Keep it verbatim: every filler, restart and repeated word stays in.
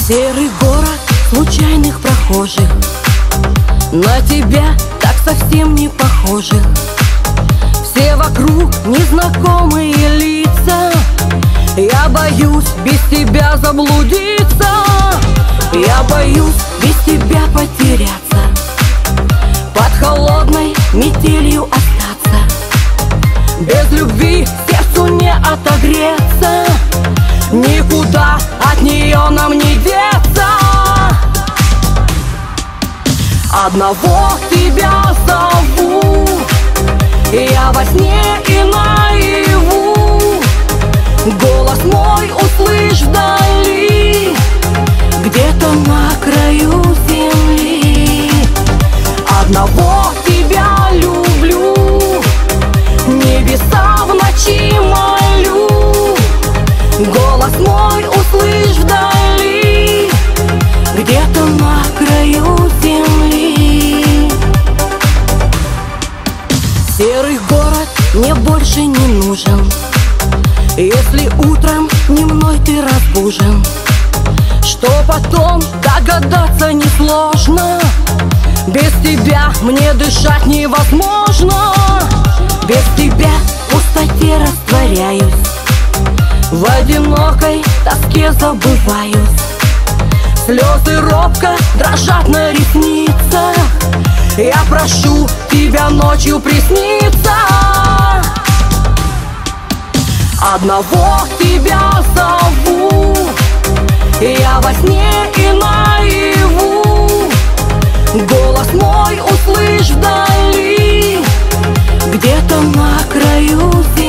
Серый город случайных прохожих, на тебя так совсем не похожих. Все вокруг незнакомые лица, я боюсь без тебя заблудиться. Я боюсь без тебя потеряться, под холодной метелью остаться. Без любви сердцу не отогреться, никуда от нее нам не деться. Одного тебя зову, я во сне и наяву. Голос мой услышь вдали, где-то на краю земли. Одного тебя люблю, небеса в ночи молю. Голос мой услышь вдали, где-то на краю земли. Серый город мне больше не нужен, если утром не мной ты разбужен. Что потом догадаться несложно, без тебя мне дышать невозможно. Без тебя в пустоте растворяюсь, в одинокой тоске забываюсь. Слезы робко дрожат на ресницах, я прошу тебя ночью присниться. Одного тебя зову, я во сне и наяву. Голос мой услышь вдали, где-то на краю земли.